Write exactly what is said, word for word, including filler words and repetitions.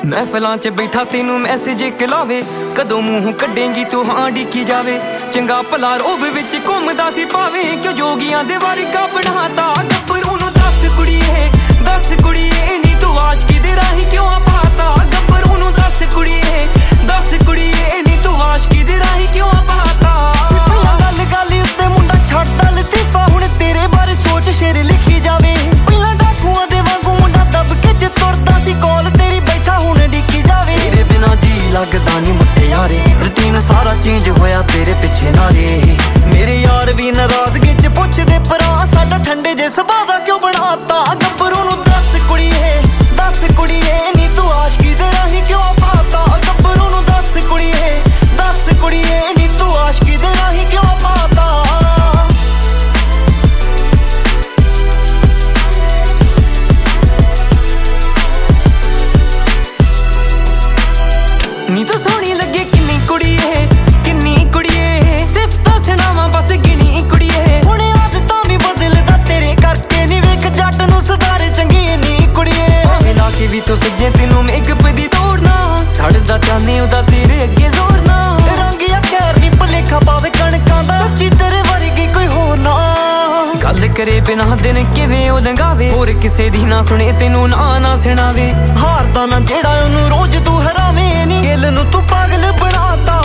महफिलां च बैठा तेनू मैसेज इक लावे, कदों मूंह कड्डेंगी तू हां डिकी जावे। चंगा भला रोब विच घुमदा सी भावे, क्यों जोगियां दे वर्गा बनाता गब्बरू नूं। दस कुड़िए दस कुड़िए नी तू आशिकी दे राही क्यों पाता गब्बरू नूं। दस कुड़िए दस कुड़िए नी तू आशिकी दे राही क्यों पाता। सिपहियां गल गल उत्ते मुंडा छड्डदा लतीफा, हुण तेरे बारे सोच शेर लिखी जावे। पहिलां डाकुआं दे वांगू मुंडा दबके च तुरदा सी, कोल तेरी बैठा हुण डिकी जावे। तेरे बिना जी लगदा नी मुटियारे, रूटीन सारा चेंज होया तेरे पिछे नारे। मेरे यार भी नाराजगी च पुछदे भरा, साडा ठंडे जे सुभाऽ दा क्यों बनाता गब्बरू नूं। दस कुड़िए दस कुड़िए नी तू आशिकी दे राही क्यों पाता गब्बरू नूं। दस कुड़िए दस कुड़िए नी तू आशिकी दे राही क्यों पाता। नी तू सोहनी लगे किन्नी कुड़िए किन्नी कुड़िए, सिफतां सुणावां बस गिनी कुड़िए। हुण आदतां भी बदलदा तेरे करके, नी वेख जट नूं सुधारे चंगी नी कुड़िए। भावें ला के भी तू सज्जे तेनू मेकअप दी दौड़ना, सड़दा चाहने ओदा तेरे अगे जोर ना। रंगिया खैर नी भुलेखा पावे कणकां दा, सच्ची तेरे वर्गी कोई होर ना। गल करे बिना दिन किवें ओ लंघावे, होर किसे दी ना सुने तेनू ना ना सुणावे। हारदा ना जेड़ा ओनू रोज तू हरावे, नी गिल नूं तू पागल बनाता